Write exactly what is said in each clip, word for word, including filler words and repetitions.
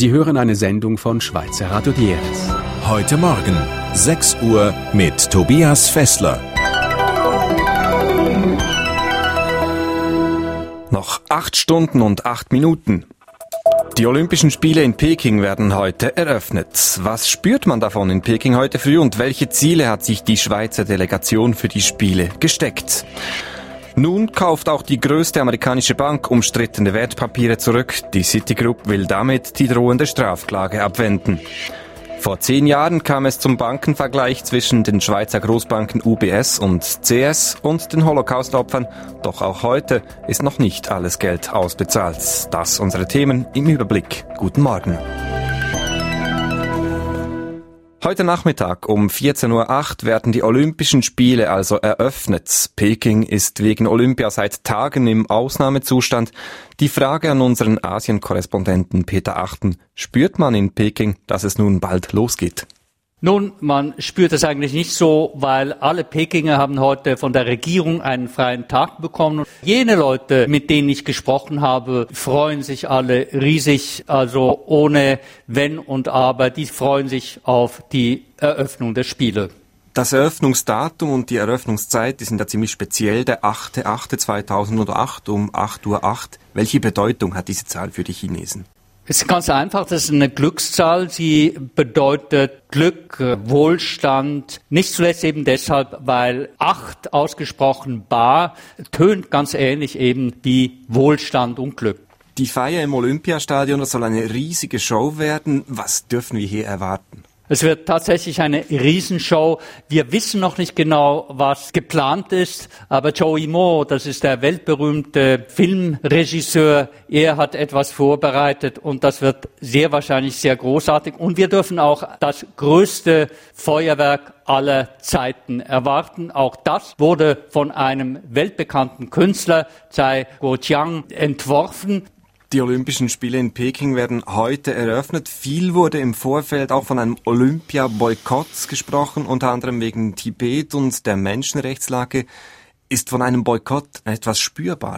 Sie hören eine Sendung von Schweizer Radio Dieres. Heute Morgen, sechs Uhr mit Tobias Fessler. Noch acht Stunden und acht Minuten. Die Olympischen Spiele in Peking werden heute eröffnet. Was spürt man davon in Peking heute früh und welche Ziele hat sich die Schweizer Delegation für die Spiele gesteckt? Nun kauft auch die größte amerikanische Bank umstrittene Wertpapiere zurück. Die Citigroup will damit die drohende Strafklage abwenden. Vor zehn Jahren kam es zum Bankenvergleich zwischen den Schweizer Großbanken U B S und C S und den Holocaust-Opfern. Doch auch heute ist noch nicht alles Geld ausbezahlt. Das unsere Themen im Überblick. Guten Morgen. Heute Nachmittag um vierzehn Uhr acht werden die Olympischen Spiele also eröffnet. Peking ist wegen Olympia seit Tagen im Ausnahmezustand. Die Frage an unseren Asien-Korrespondenten Peter Achten: Spürt man in Peking, dass es nun bald losgeht? Nun, man spürt es eigentlich nicht so, weil alle Pekinger haben heute von der Regierung einen freien Tag bekommen. Jene Leute, mit denen ich gesprochen habe, freuen sich alle riesig, also ohne Wenn und Aber. Die freuen sich auf die Eröffnung der Spiele. Das Eröffnungsdatum und die Eröffnungszeit, die sind ja ziemlich speziell, der achte achte zweitausendacht um acht Uhr acht. Welche Bedeutung hat diese Zahl für die Chinesen? Es ist ganz einfach, das ist eine Glückszahl. Sie bedeutet Glück, Wohlstand. Nicht zuletzt eben deshalb, weil acht ausgesprochen bar tönt ganz ähnlich eben wie Wohlstand und Glück. Die Feier im Olympiastadion, das soll eine riesige Show werden. Was dürfen wir hier erwarten? Es wird tatsächlich eine Riesenshow. Wir wissen noch nicht genau, was geplant ist, aber Zhou Yimou, das ist der weltberühmte Filmregisseur, er hat etwas vorbereitet und das wird sehr wahrscheinlich sehr großartig. Und wir dürfen auch das größte Feuerwerk aller Zeiten erwarten. Auch das wurde von einem weltbekannten Künstler, Cai Guoqiang, entworfen. Die Olympischen Spiele in Peking werden heute eröffnet. Viel wurde im Vorfeld auch von einem Olympia-Boykott gesprochen, unter anderem wegen Tibet und der Menschenrechtslage. Ist von einem Boykott etwas spürbar?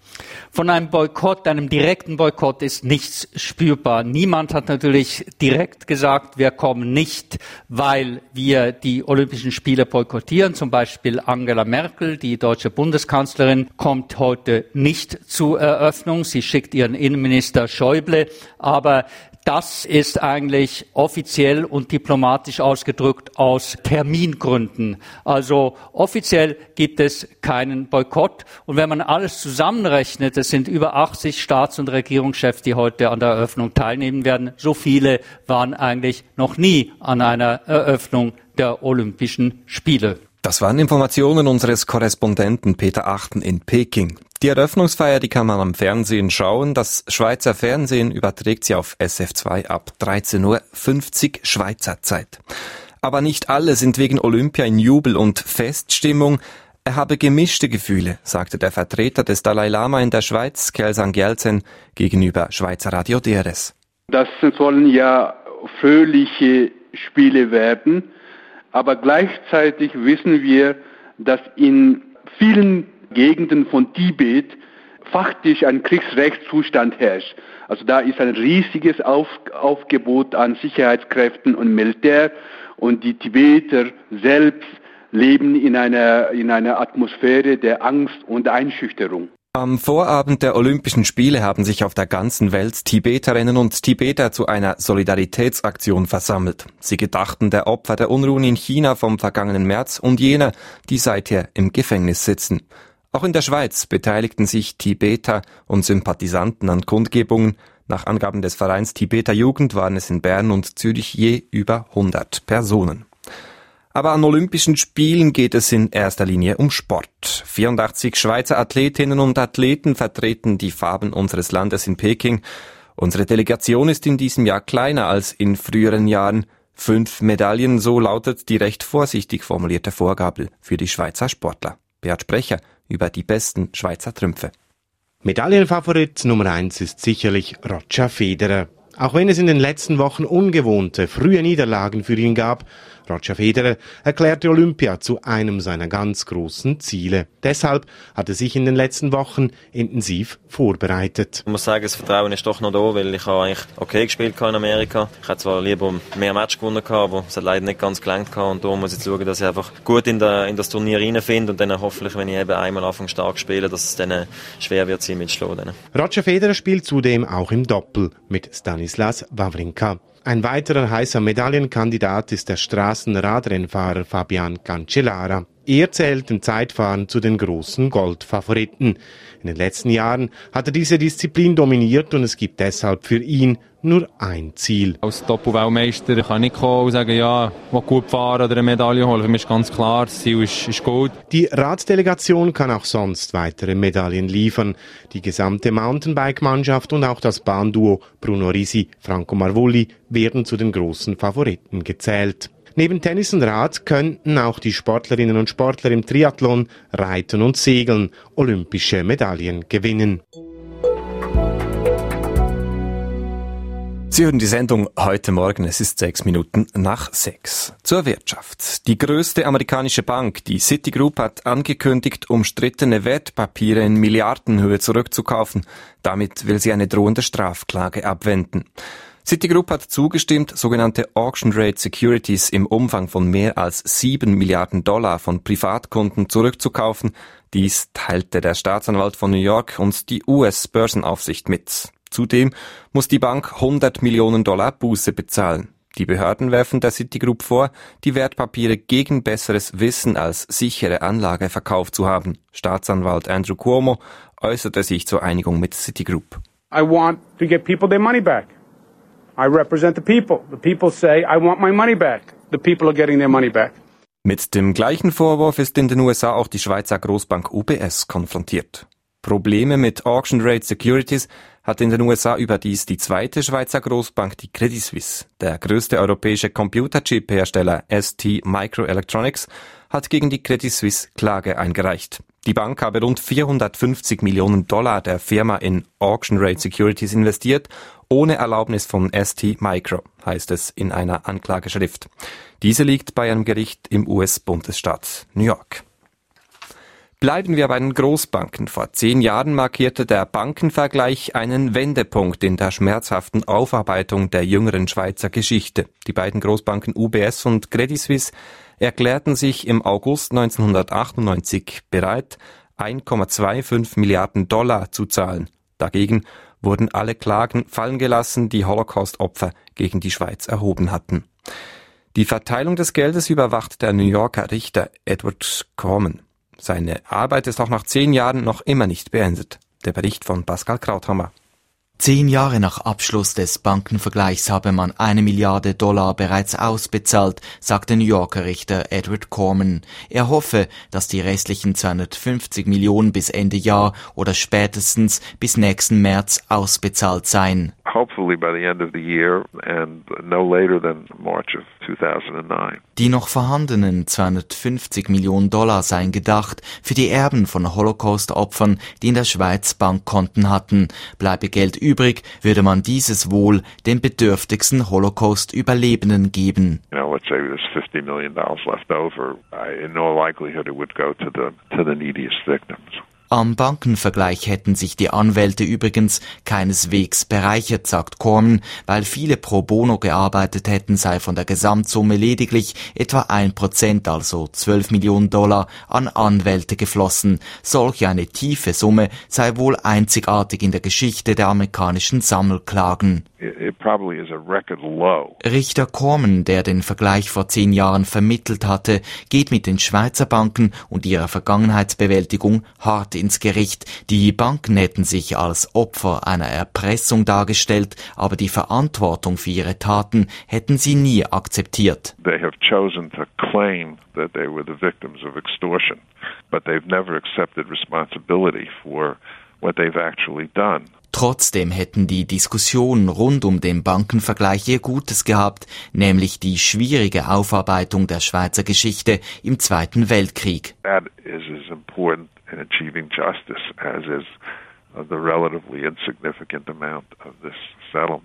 Von einem Boykott, einem direkten Boykott ist nichts spürbar. Niemand hat natürlich direkt gesagt, wir kommen nicht, weil wir die Olympischen Spiele boykottieren. Zum Beispiel Angela Merkel, die deutsche Bundeskanzlerin, kommt heute nicht zur Eröffnung. Sie schickt ihren Innenminister Schäuble, aber das ist eigentlich offiziell und diplomatisch ausgedrückt aus Termingründen. Also offiziell gibt es keinen Boykott. Und wenn man alles zusammenrechnet, es sind über achtzig Staats- und Regierungschefs, die heute an der Eröffnung teilnehmen werden. So viele waren eigentlich noch nie an einer Eröffnung der Olympischen Spiele. Das waren Informationen unseres Korrespondenten Peter Achten in Peking. Die Eröffnungsfeier, die kann man am Fernsehen schauen. Das Schweizer Fernsehen überträgt sie auf S F zwei ab dreizehn Uhr fünfzig Schweizer Zeit. Aber nicht alle sind wegen Olympia in Jubel und Feststimmung. Er habe gemischte Gefühle, sagte der Vertreter des Dalai Lama in der Schweiz, Kelsang Gyaltsen, gegenüber Schweizer Radio Dieres. Das sollen ja fröhliche Spiele werden. Aber gleichzeitig wissen wir, dass in vielen Gegenden von Tibet faktisch ein Kriegsrechtszustand herrscht. Also da ist ein riesiges Auf, Aufgebot an Sicherheitskräften und Militär und die Tibeter selbst leben in einer, in einer Atmosphäre der Angst und Einschüchterung. Am Vorabend der Olympischen Spiele haben sich auf der ganzen Welt Tibeterinnen und Tibeter zu einer Solidaritätsaktion versammelt. Sie gedachten der Opfer der Unruhen in China vom vergangenen März und jener, die seither im Gefängnis sitzen. Auch in der Schweiz beteiligten sich Tibeter und Sympathisanten an Kundgebungen. Nach Angaben des Vereins Tibeter Jugend waren es in Bern und Zürich je über hundert Personen. Aber an Olympischen Spielen geht es in erster Linie um Sport. vierundachtzig Schweizer Athletinnen und Athleten vertreten die Farben unseres Landes in Peking. Unsere Delegation ist in diesem Jahr kleiner als in früheren Jahren. Fünf Medaillen, so lautet die recht vorsichtig formulierte Vorgabe für die Schweizer Sportler. Beat Sprecher über die besten Schweizer Trümpfe. Medaillenfavorit Nummer eins ist sicherlich Roger Federer. Auch wenn es in den letzten Wochen ungewohnte, frühe Niederlagen für ihn gab, Roger Federer erklärte Olympia zu einem seiner ganz großen Ziele. Deshalb hat er sich in den letzten Wochen intensiv vorbereitet. Ich muss sagen, das Vertrauen ist doch noch da, weil ich habe eigentlich okay gespielt in Amerika. Ich hätte zwar lieber mehr Matches gewonnen, aber es hat leider nicht ganz gelangt. Und da muss ich schauen, dass ich einfach gut in, der, in das Turnier reinfinde und dann hoffentlich, wenn ich eben einmal anfange stark spiele, dass es dann schwer wird sein, mitzuschlagen. Roger Federer spielt zudem auch im Doppel mit Stanislas Wawrinka. Ein weiterer heißer Medaillenkandidat ist der Straßenradrennfahrer Fabian Cancellara. Er zählt im Zeitfahren zu den großen Goldfavoriten. In den letzten Jahren hat er diese Disziplin dominiert und es gibt deshalb für ihn nur ein Ziel. Als Doppelweltmeister kann ich nicht kommen und sagen, ja, ich will gut fahren oder eine Medaille holen. Für mich ist ganz klar, das Ziel ist, ist Gold. Die Raddelegation kann auch sonst weitere Medaillen liefern. Die gesamte Mountainbike-Mannschaft und auch das Bahnduo Bruno Risi, Franco Marvulli werden zu den großen Favoriten gezählt. Neben Tennis und Rad könnten auch die Sportlerinnen und Sportler im Triathlon, Reiten und Segeln olympische Medaillen gewinnen. Sie hören die Sendung heute Morgen, es ist sechs Minuten nach sechs. Zur Wirtschaft. Die größte amerikanische Bank, die Citigroup, hat angekündigt, umstrittene Wertpapiere in Milliardenhöhe zurückzukaufen. Damit will sie eine drohende Strafklage abwenden. Citigroup hat zugestimmt, sogenannte Auction Rate Securities im Umfang von mehr als sieben Milliarden Dollar von Privatkunden zurückzukaufen. Dies teilte der Staatsanwalt von New York und die U S-Börsenaufsicht mit. Zudem muss die Bank hundert Millionen Dollar Buße bezahlen. Die Behörden werfen der Citigroup vor, die Wertpapiere gegen besseres Wissen als sichere Anlage verkauft zu haben. Staatsanwalt Andrew Cuomo äußerte sich zur Einigung mit Citigroup. I want to get people their money back. I represent the people. The people say, I want my money back. The people are getting their money back. Mit dem gleichen Vorwurf ist in den U S A auch die Schweizer Großbank U B S konfrontiert. Probleme mit Auction Rate Securities hat in den U S A überdies die zweite Schweizer Großbank, die Credit Suisse. Der größte europäische Computerchip-Hersteller S T Microelectronics hat gegen die Credit Suisse Klage eingereicht. Die Bank habe rund vierhundertfünfzig Millionen Dollar der Firma in Auction Rate Securities investiert, ohne Erlaubnis von S T Micro, heißt es in einer Anklageschrift. Diese liegt bei einem Gericht im U S-Bundesstaat New York. Bleiben wir bei den Großbanken. Vor zehn Jahren markierte der Bankenvergleich einen Wendepunkt in der schmerzhaften Aufarbeitung der jüngeren Schweizer Geschichte. Die beiden Großbanken U B S und Credit Suisse erklärten sich im August neunzehnhundertachtundneunzig bereit, eins Komma fünfundzwanzig Milliarden Dollar zu zahlen. Dagegen wurden alle Klagen fallen gelassen, die Holocaust-Opfer gegen die Schweiz erhoben hatten. Die Verteilung des Geldes überwacht der New Yorker Richter Edward Corman. Seine Arbeit ist auch nach zehn Jahren noch immer nicht beendet. Der Bericht von Pascal Krauthammer. Zehn Jahre nach Abschluss des Bankenvergleichs habe man eine Milliarde Dollar bereits ausbezahlt, sagt der New Yorker Richter Edward Corman. Er hoffe, dass die restlichen zweihundertfünfzig Millionen bis Ende Jahr oder spätestens bis nächsten März ausbezahlt seien. Hopefully by the end of the year and no later than March of two thousand nine. Die noch vorhandenen zweihundertfünfzig Millionen Dollar seien gedacht für die Erben von Holocaust-Opfern, die in der Schweiz Bankkonten hatten. Bleibe Geld übrig, würde man dieses wohl den bedürftigsten Holocaust-Überlebenden geben. You know, let's say there's fifty million dollars left over. I, in no likelihood it would go to the to the neediest victims. Am Bankenvergleich hätten sich die Anwälte übrigens keineswegs bereichert, sagt Corman, weil viele pro bono gearbeitet hätten, sei von der Gesamtsumme lediglich etwa ein Prozent, also zwölf Millionen Dollar, an Anwälte geflossen. Solch eine tiefe Summe sei wohl einzigartig in der Geschichte der amerikanischen Sammelklagen. It probably is a record low. Richter Corman, der den Vergleich vor zehn Jahren vermittelt hatte, geht mit den Schweizer Banken und ihrer Vergangenheitsbewältigung hart ins Gericht. Die Banken hätten sich als Opfer einer Erpressung dargestellt, aber die Verantwortung für ihre Taten hätten sie nie akzeptiert. They have chosen to claim that they were the victims of extortion, but they've never accepted responsibility for what they've actually done. Trotzdem hätten die Diskussionen rund um den Bankenvergleich ihr Gutes gehabt, nämlich die schwierige Aufarbeitung der Schweizer Geschichte im Zweiten Weltkrieg. That is as important in achieving justice as is the relatively insignificant amount of this settlement.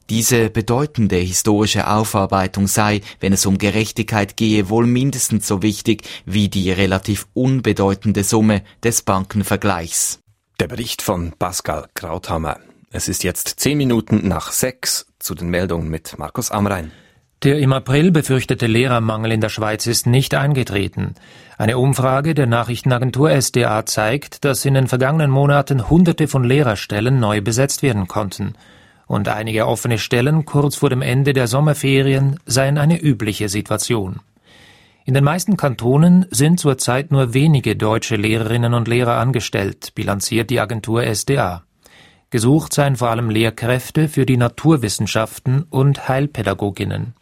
Diese bedeutende historische Aufarbeitung sei, wenn es um Gerechtigkeit gehe, wohl mindestens so wichtig wie die relativ unbedeutende Summe des Bankenvergleichs. Der Bericht von Pascal Krauthammer. Es ist jetzt zehn Minuten nach sechs. Zu den Meldungen mit Markus Amrein. Der im April befürchtete Lehrermangel in der Schweiz ist nicht eingetreten. Eine Umfrage der Nachrichtenagentur S D A zeigt, dass in den vergangenen Monaten Hunderte von Lehrerstellen neu besetzt werden konnten. Und einige offene Stellen kurz vor dem Ende der Sommerferien seien eine übliche Situation. In den meisten Kantonen sind zurzeit nur wenige deutsche Lehrerinnen und Lehrer angestellt, bilanziert die Agentur S D A. Gesucht seien vor allem Lehrkräfte für die Naturwissenschaften und Heilpädagoginnen.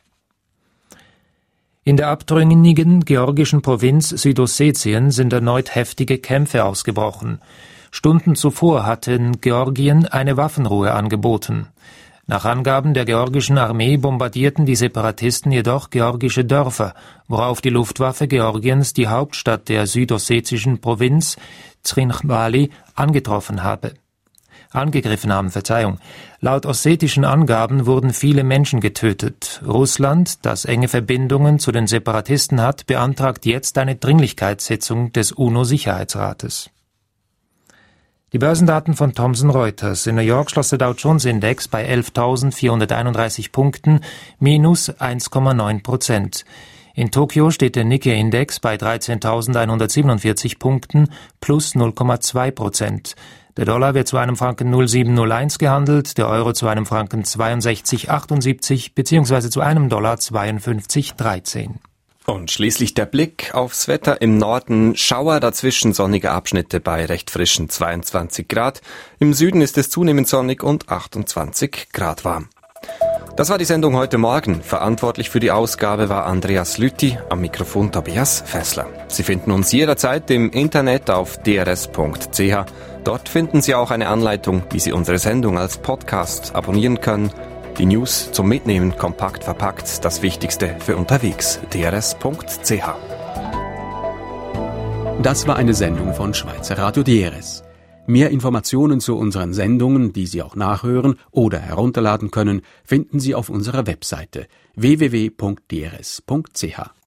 In der abtrünnigen georgischen Provinz Südossetien sind erneut heftige Kämpfe ausgebrochen. Stunden zuvor hatten Georgien eine Waffenruhe angeboten. Nach Angaben der georgischen Armee bombardierten die Separatisten jedoch georgische Dörfer, worauf die Luftwaffe Georgiens die Hauptstadt der südossetischen Provinz Zrinjbali angetroffen habe. angegriffen haben, Verzeihung. Laut ossetischen Angaben wurden viele Menschen getötet. Russland, das enge Verbindungen zu den Separatisten hat, beantragt jetzt eine Dringlichkeitssitzung des UNO-Sicherheitsrates. Die Börsendaten von Thomson Reuters. In New York schloss der Dow Jones Index bei elftausendvierhunderteinunddreißig Punkten, minus eins Komma neun Prozent. In Tokio steht der Nikkei-Index bei dreizehntausendeinhundertsiebenundvierzig Punkten, plus null Komma zwei Prozent. Der Dollar wird zu einem Franken null Komma sieben null eins gehandelt, der Euro zu einem Franken zweiundsechzig Komma achtundsiebzig bzw. zu einem Dollar zweiundfünfzig Komma dreizehn. Und schließlich der Blick aufs Wetter. Im Norden Schauer, dazwischen sonnige Abschnitte bei recht frischen zweiundzwanzig Grad. Im Süden ist es zunehmend sonnig und achtundzwanzig Grad warm. Das war die Sendung heute Morgen. Verantwortlich für die Ausgabe war Andreas Lüthi, am Mikrofon Tobias Fessler. Sie finden uns jederzeit im Internet auf d r s punkt c h. Dort finden Sie auch eine Anleitung, wie Sie unsere Sendung als Podcast abonnieren können. Die News zum Mitnehmen kompakt verpackt, das Wichtigste für unterwegs. d r s punkt c h. Das war eine Sendung von Schweizer Radio D R S. Mehr Informationen zu unseren Sendungen, die Sie auch nachhören oder herunterladen können, finden Sie auf unserer Webseite w w w punkt d r s punkt c h.